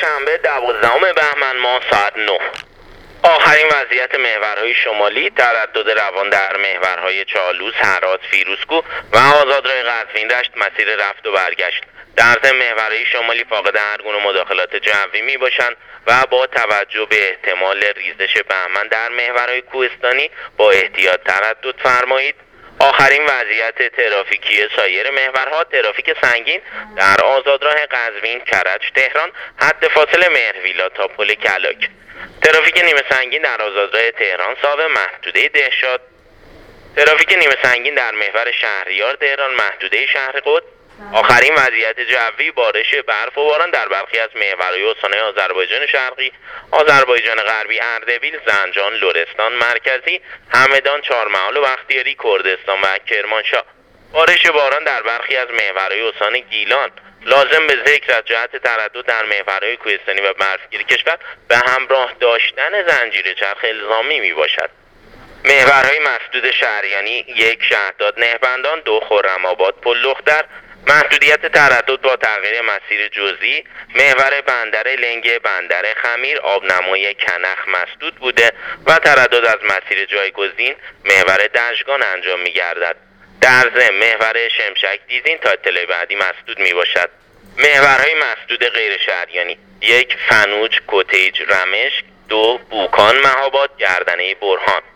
شنبه 12 بهمن ماه ساعت 9. آخرین وضعیت محورهای شمالی: تردد روان در محورهای چالوس، هرات، فیروزکوه و آزادراه قزوین دشت مسیر رفت و برگشت. در ضمن محورهای شمالی فاقد هر گونه مداخلات جوی می باشند و با توجه به احتمال ریزش بهمن در محورهای کوهستانی با احتیاط تردد فرمایید. آخرین وضعیت ترافیکی سایر محورها: ترافیک سنگین در آزادراه قزوین، کرج، تهران، حد فاصل مهرویلا تا پل کلاک. ترافیک نیمه سنگین در آزادراه تهران صاحب محدوده دهشاد. ترافیک نیمه سنگین در محور شهریار تهران، محدوده شهر قدس. آخرین وضعیت جوی: بارش برف و باران در برخی از محورهای استانهای آذربایجان شرقی، آذربایجان غربی، اردبیل، زنجان، لرستان مرکزی، همدان، چهارمحال و بختیاری، کردستان و کرمانشاه. بارش باران در برخی از محورهای استان گیلان. لازم به ذکر از جهت تردد در محورهای کوهستانی و برفگیر کشور به همراه داشتن زنجیره چرخ الزامی می باشد. محورهای مسدود شهریانی: 1 شهداد نهبندان، 2 خرم‌آباد پل لختر. محدودیت تردد با تغییر مسیر جزئی: محور بندر لنگه، بندر خمیر، آبنمای کنخ مسدود بوده و تردد از مسیر جایگزین محور دژگان انجام می گردد. در ضمن محور شمشک دیزین تا اطلاع بعدی مسدود می باشد. محورهای مسدود غیر شهریانی: 1 فنوج، کوتیج، رمشک. 2 بوکان، مهاباد، گردنه برهان.